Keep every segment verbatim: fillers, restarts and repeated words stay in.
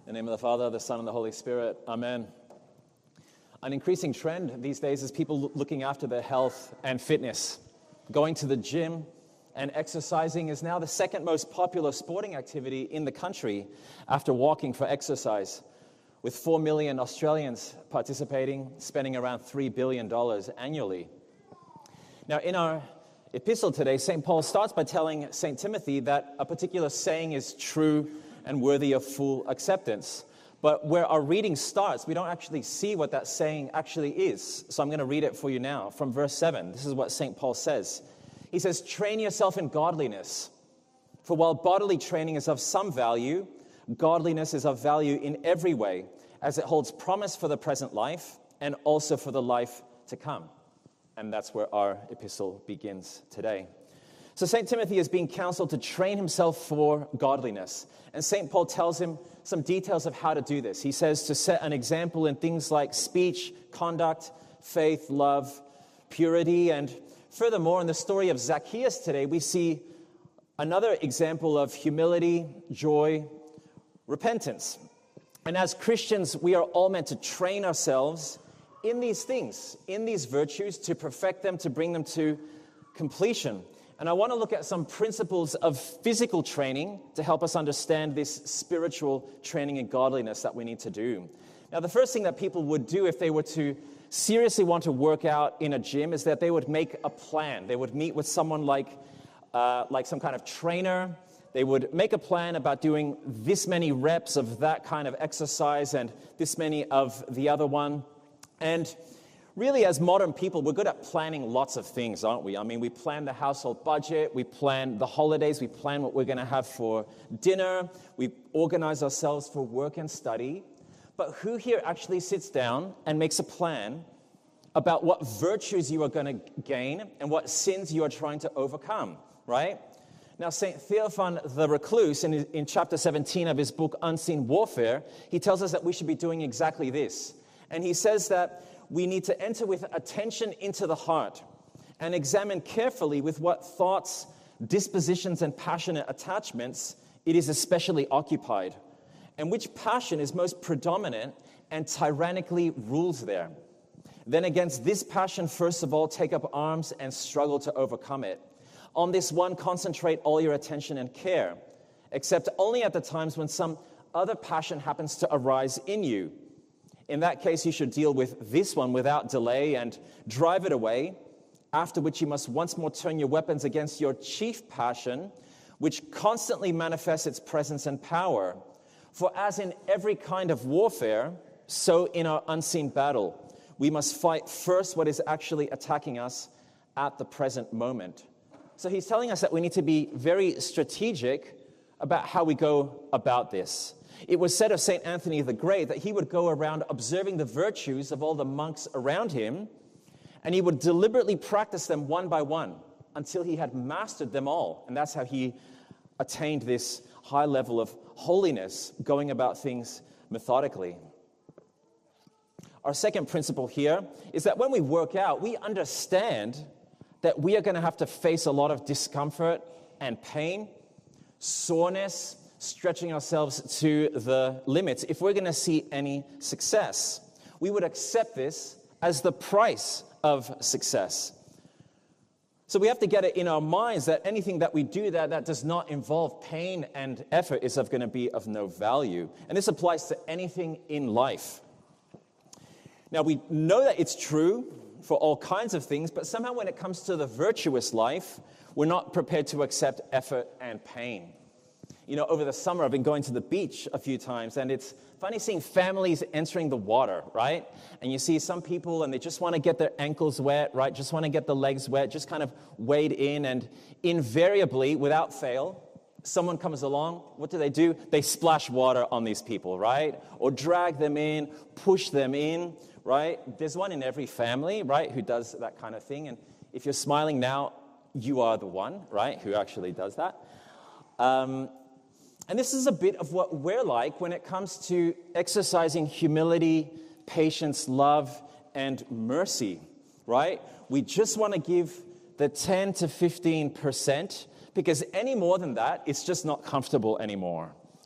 In the name of the Father, the Son, and the Holy Spirit. Amen. An increasing trend these days is people looking after their health and fitness. Going to the gym and exercising is now the second most popular sporting activity in the country after walking for exercise, with four million Australians participating, spending around three billion dollars annually. Now, in our epistle today, Saint Paul starts by telling Saint Timothy that a particular saying is true and worthy of full acceptance. But where our reading starts, we don't actually see what that saying actually is. So I'm going to read it for you now from verse seven. This is what Saint Paul says. He says, "Train yourself in godliness. For while bodily training is of some value, godliness is of value in every way, as it holds promise for the present life and also for the life to come." And that's where our epistle begins today. So Saint Timothy is being counseled to train himself for godliness. And Saint Paul tells him some details of how to do this. He says to set an example in things like speech, conduct, faith, love, purity. And furthermore, in the story of Zacchaeus today, we see another example of humility, joy, repentance. And as Christians, we are all meant to train ourselves in these things, in these virtues, to perfect them, to bring them to completion. And I want to look at some principles of physical training to help us understand this spiritual training in godliness that we need to do. Now, the first thing that people would do if they were to seriously want to work out in a gym is that they would make a plan. They would meet with someone like, uh, like some kind of trainer. They would make a plan about doing this many reps of that kind of exercise and this many of the other one. And really, as modern people, we're good at planning lots of things, aren't we? I mean, we plan the household budget, we plan the holidays, we plan what we're going to have for dinner, we organize ourselves for work and study. But who here actually sits down and makes a plan about what virtues you are going to gain and what sins you are trying to overcome, right? Now, Saint Theophan the Recluse, in, in chapter seventeen of his book, Unseen Warfare, he tells us that we should be doing exactly this. And he says that we need to enter with attention into the heart and examine carefully with what thoughts, dispositions, and passionate attachments it is especially occupied, and which passion is most predominant and tyrannically rules there. Then against this passion, first of all, take up arms and struggle to overcome it. On this one, concentrate all your attention and care, except only at the times when some other passion happens to arise in you. In that case, you should deal with this one without delay and drive it away, after which you must once more turn your weapons against your chief passion, which constantly manifests its presence and power. For as in every kind of warfare, so in our unseen battle, we must fight first what is actually attacking us at the present moment. So he's telling us that we need to be very strategic about how we go about this. It was said of Saint Anthony the Great that he would go around observing the virtues of all the monks around him, and he would deliberately practice them one by one until he had mastered them all. And that's how he attained this high level of holiness, going about things methodically. Our second principle here is that when we work out, we understand that we are going to have to face a lot of discomfort and pain, soreness, stretching ourselves to the limits if we're going to see any success. We would accept this as the price of success. So we have to get it in our minds that anything that we do that, that does not involve pain and effort is of going to be of no value. And this applies to anything in life. Now, we know that it's true for all kinds of things, but somehow when it comes to the virtuous life, we're not prepared to accept effort and pain. You know, over the summer, I've been going to the beach a few times, and it's funny seeing families entering the water, right? And you see some people, and they just want to get their ankles wet, right? Just want to get the legs wet, just kind of wade in, and invariably, without fail, someone comes along. What do they do? They splash water on these people, right? Or drag them in, push them in, right? There's one in every family, right, who does that kind of thing. And if you're smiling now, you are the one, right, who actually does that. Um, And this is a bit of what we're like when it comes to exercising humility, patience, love, and mercy, right? We just want to give the ten to fifteen percent because any more than that, it's just not comfortable anymore.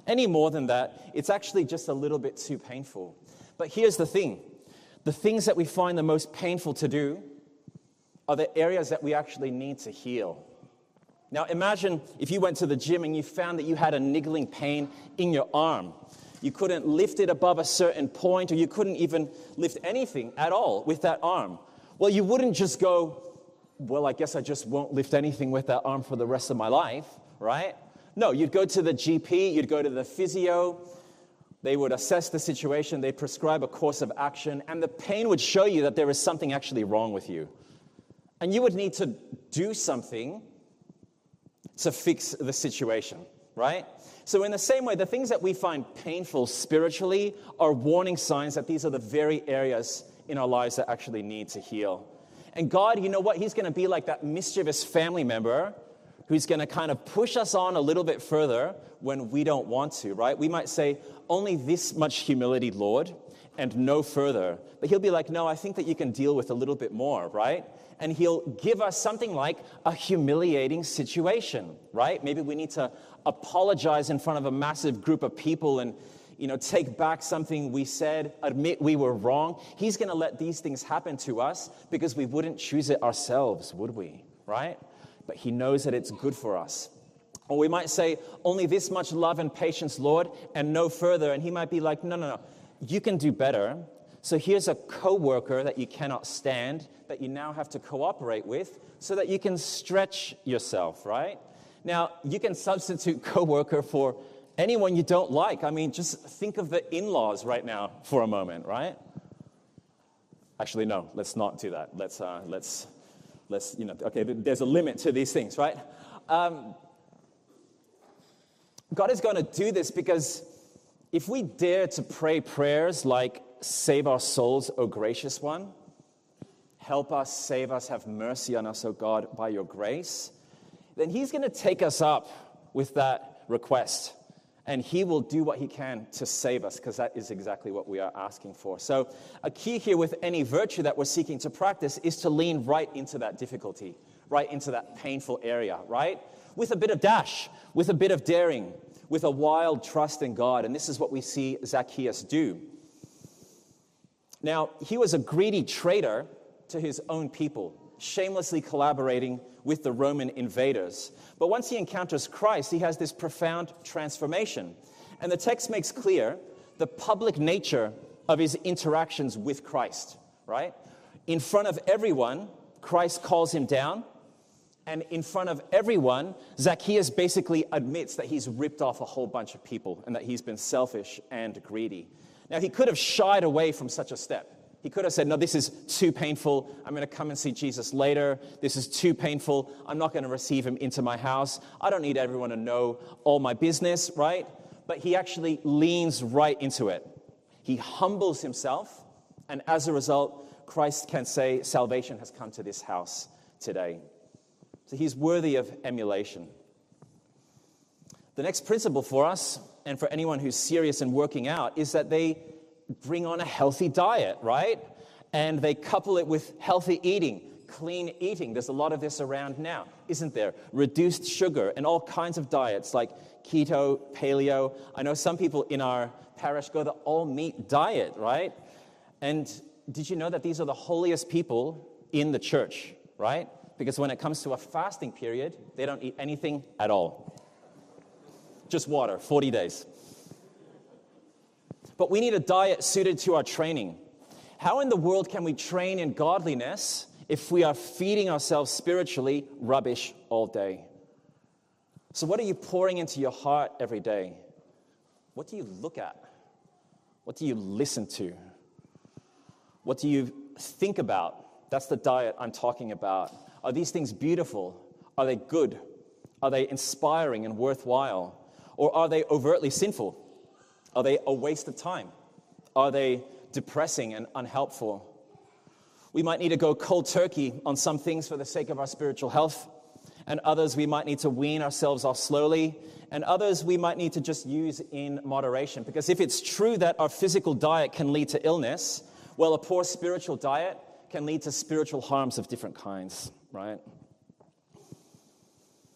Any more than that, it's actually just a little bit too painful. But here's the thing. The things that we find the most painful to do are the areas that we actually need to heal. Now imagine if you went to the gym and you found that you had a niggling pain in your arm. You couldn't lift it above a certain point, or you couldn't even lift anything at all with that arm. Well, you wouldn't just go, well, I guess I just won't lift anything with that arm for the rest of my life, right? No, you'd go to the G P, you'd go to the physio. They would assess the situation, they'd prescribe a course of action, and the pain would show you that there is something actually wrong with you. And you would need to do something to fix the situation, right? So in the same way, the things that we find painful spiritually are warning signs that these are the very areas in our lives that actually need to heal. And God, you know what? He's going to be like that mischievous family member who's going to kind of push us on a little bit further when we don't want to, right? We might say, only this much humility, Lord, and no further. But he'll be like, no, I think that you can deal with a little bit more, right? And he'll give us something like a humiliating situation, right? Maybe we need to apologize in front of a massive group of people and, you know, take back something we said, admit we were wrong. He's going to let these things happen to us because we wouldn't choose it ourselves, would we, right? But he knows that it's good for us. Or we might say, only this much love and patience, Lord, and no further. And he might be like, no, no, no, you can do better. So here's a coworker that you cannot stand, that you now have to cooperate with, so that you can stretch yourself, right? Now, you can substitute coworker for anyone you don't like. I mean, just think of the in-laws right now for a moment, right? Actually, no, let's not do that. Let's, uh, let's, let's, you know, okay, there's a limit to these things, right? Um, God is going to do this because if we dare to pray prayers like, save our souls, O gracious one, help us, save us, have mercy on us, O God, by your grace, then he's going to take us up with that request. And he will do what he can to save us, because that is exactly what we are asking for. So a key here with any virtue that we're seeking to practice is to lean right into that difficulty, right into that painful area, right? With a bit of dash, with a bit of daring, with a wild trust in God. And this is what we see Zacchaeus do. Now, he was a greedy traitor to his own people, shamelessly collaborating with the Roman invaders. But once he encounters Christ, he has this profound transformation. And the text makes clear the public nature of his interactions with Christ, right? In front of everyone, Christ calls him down. And in front of everyone, Zacchaeus basically admits that he's ripped off a whole bunch of people and that he's been selfish and greedy. Now, he could have shied away from such a step. He could have said, no, this is too painful. I'm going to come and see Jesus later. This is too painful. I'm not going to receive him into my house. I don't need everyone to know all my business, right? But he actually leans right into it. He humbles himself. And as a result, Christ can say, salvation has come to this house today. So he's worthy of emulation. The next principle for us, and for anyone who's serious in working out, is that they bring on a healthy diet, right? And they couple it with healthy eating, clean eating. There's a lot of this around now, isn't there? Reduced sugar and all kinds of diets like keto, paleo. I know some people in our parish go the all-meat diet, right? And did you know that these are the holiest people in the church, right? Because when it comes to a fasting period, they don't eat anything at all. Just water, forty days. But we need a diet suited to our training. How in the world can we train in godliness if we are feeding ourselves spiritually rubbish all day? So what are you pouring into your heart every day? What do you look at? What do you listen to? What do you think about? That's the diet I'm talking about. Are these things beautiful? Are they good? Are they inspiring and worthwhile? Or are they overtly sinful? Are they a waste of time? Are they depressing and unhelpful? We might need to go cold turkey on some things for the sake of our spiritual health, and others we might need to wean ourselves off slowly, and others we might need to just use in moderation. Because if it's true that our physical diet can lead to illness, well, a poor spiritual diet can lead to spiritual harms of different kinds, right?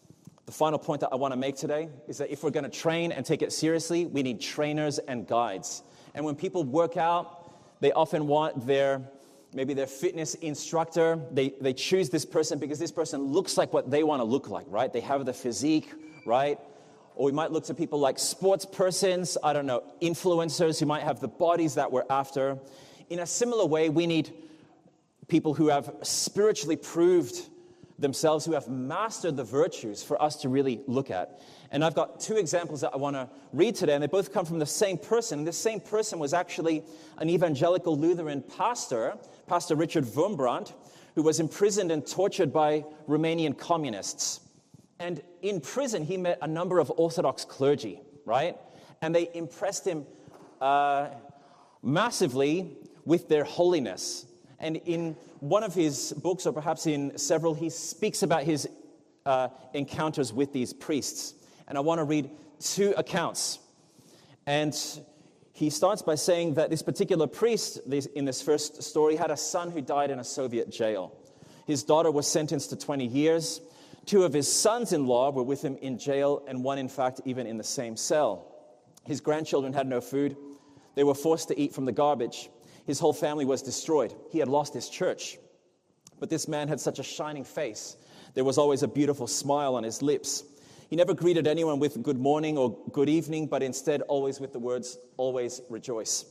The final point that I want to make today is that if we're going to train and take it seriously, we need trainers and guides. And when people work out, they often want their, maybe their fitness instructor. They, they choose this person because this person looks like what they want to look like, right? They have the physique, right? Or we might look to people like sports persons, I don't know, influencers who might have the bodies that we're after. In a similar way, we need people who have spiritually proved themselves, who have mastered the virtues for us to really look at. And I've got two examples that I want to read today, and they both come from the same person. And this same person was actually an evangelical Lutheran pastor, Pastor Richard Wurmbrand, who was imprisoned and tortured by Romanian communists. And in prison, he met a number of Orthodox clergy, right? And they impressed him uh, massively with their holiness. And in one of his books, or perhaps in several, he speaks about his uh, encounters with these priests. And I want to read two accounts. And he starts by saying that this particular priest, in this first story, had a son who died in a Soviet jail. His daughter was sentenced to twenty years. Two of his sons-in-law were with him in jail, and one, in fact, even in the same cell. His grandchildren had no food. They were forced to eat from the garbage. His whole family was destroyed. He had lost his church. But this man had such a shining face. There was always a beautiful smile on his lips. He never greeted anyone with good morning or good evening, but instead always with the words, always rejoice.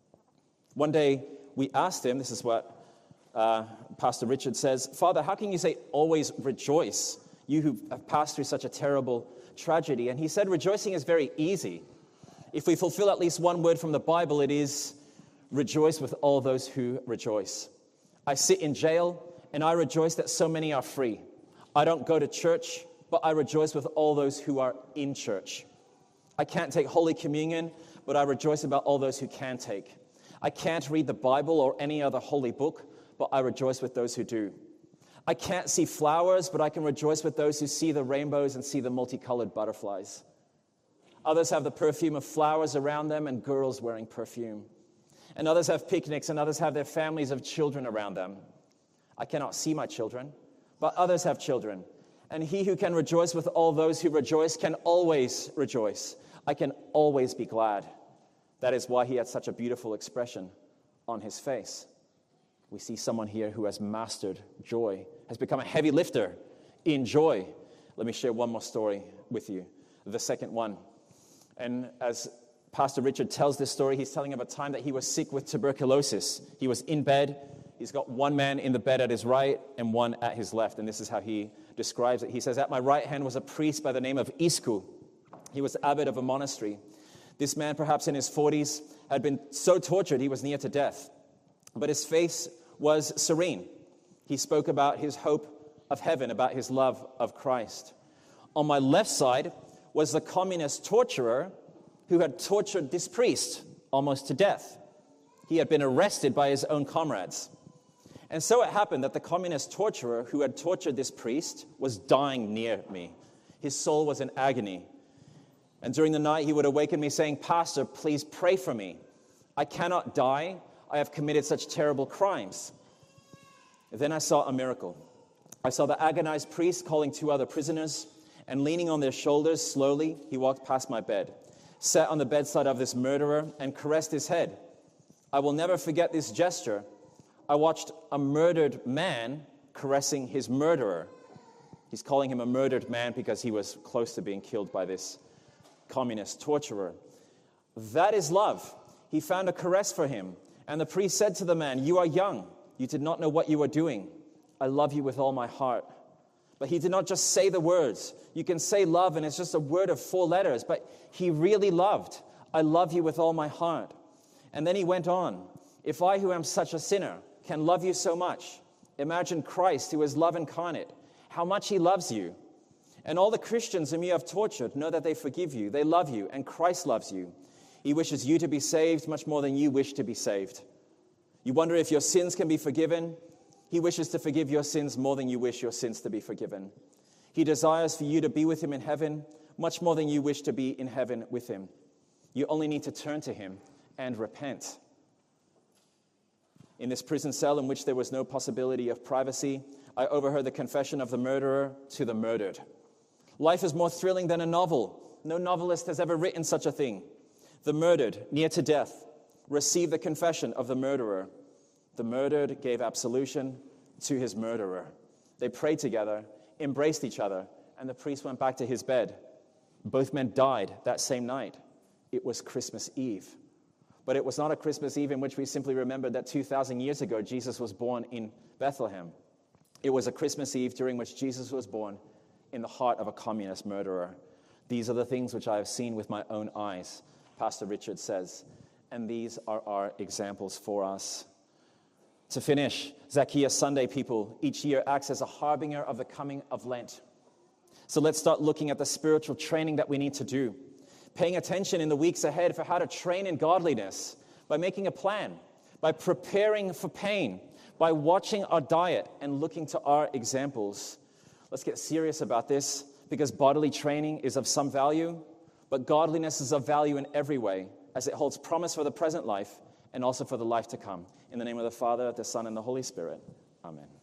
One day we asked him, this is what uh, Pastor Richard says, Father, how can you say always rejoice, you who have passed through such a terrible tragedy? And he said, rejoicing is very easy. If we fulfill at least one word from the Bible, it is rejoice with all those who rejoice. I sit in jail, and I rejoice that so many are free. I don't go to church, but I rejoice with all those who are in church. I can't take Holy Communion, but I rejoice about all those who can take. I can't read the Bible or any other holy book, but I rejoice with those who do. I can't see flowers, but I can rejoice with those who see the rainbows and see the multicolored butterflies. Others have the perfume of flowers around them and girls wearing perfume. And others have picnics, and others have their families of children around them. I cannot see my children, but others have children. And he who can rejoice with all those who rejoice can always rejoice. I can always be glad. That is why he had such a beautiful expression on his face. We see someone here who has mastered joy, has become a heavy lifter in joy. Let me share one more story with you, the second one. And as Pastor Richard tells this story, he's telling of a time that he was sick with tuberculosis. He was in bed. He's got one man in the bed at his right and one at his left. And this is how he describes it. He says, at my right hand was a priest by the name of Iscu. He was abbot of a monastery. This man, perhaps in his forties, had been so tortured he was near to death. But his face was serene. He spoke about his hope of heaven, about his love of Christ. On my left side was the communist torturer who had tortured this priest almost to death. He had been arrested by his own comrades. And so it happened that the communist torturer who had tortured this priest was dying near me. His soul was in agony. And during the night, he would awaken me saying, Pastor, please pray for me. I cannot die. I have committed such terrible crimes. Then I saw a miracle. I saw the agonized priest calling two other prisoners, and leaning on their shoulders slowly, he walked past my bed, sat on the bedside of this murderer, and caressed his head. I will never forget this gesture. I watched a murdered man caressing his murderer. He's calling him a murdered man because he was close to being killed by this communist torturer. That is love. He found a caress for him. And the priest said to the man, you are young. You did not know what you were doing. I love you with all my heart. But he did not just say the words. You can say love and it's just a word of four letters. But he really loved. I love you with all my heart. And then he went on. If I, who am such a sinner, can love you so much, imagine Christ, who is love incarnate, how much he loves you. And all the Christians whom you have tortured know that they forgive you. They love you, and Christ loves you. He wishes you to be saved much more than you wish to be saved. You wonder if your sins can be forgiven. He wishes to forgive your sins more than you wish your sins to be forgiven. He desires for you to be with him in heaven much more than you wish to be in heaven with him. You only need to turn to him and repent. In this prison cell in which there was no possibility of privacy, I overheard the confession of the murderer to the murdered. Life is more thrilling than a novel. No novelist has ever written such a thing. The murdered, near to death, received the confession of the murderer. The murdered gave absolution to his murderer. They prayed together, embraced each other, and the priest went back to his bed. Both men died that same night. It was Christmas Eve. But it was not a Christmas Eve in which we simply remembered that two thousand years ago Jesus was born in Bethlehem. It was a Christmas Eve during which Jesus was born in the heart of a communist murderer. These are the things which I have seen with my own eyes, Pastor Richard says, and these are our examples for us. To finish, Zacchaeus Sunday, people, each year acts as a harbinger of the coming of Lent. So let's start looking at the spiritual training that we need to do, paying attention in the weeks ahead for how to train in godliness, by making a plan, by preparing for pain, by watching our diet and looking to our examples. Let's get serious about this, because bodily training is of some value, but godliness is of value in every way, as it holds promise for the present life and also for the life to come. In the name of the Father, the Son, and the Holy Spirit. Amen.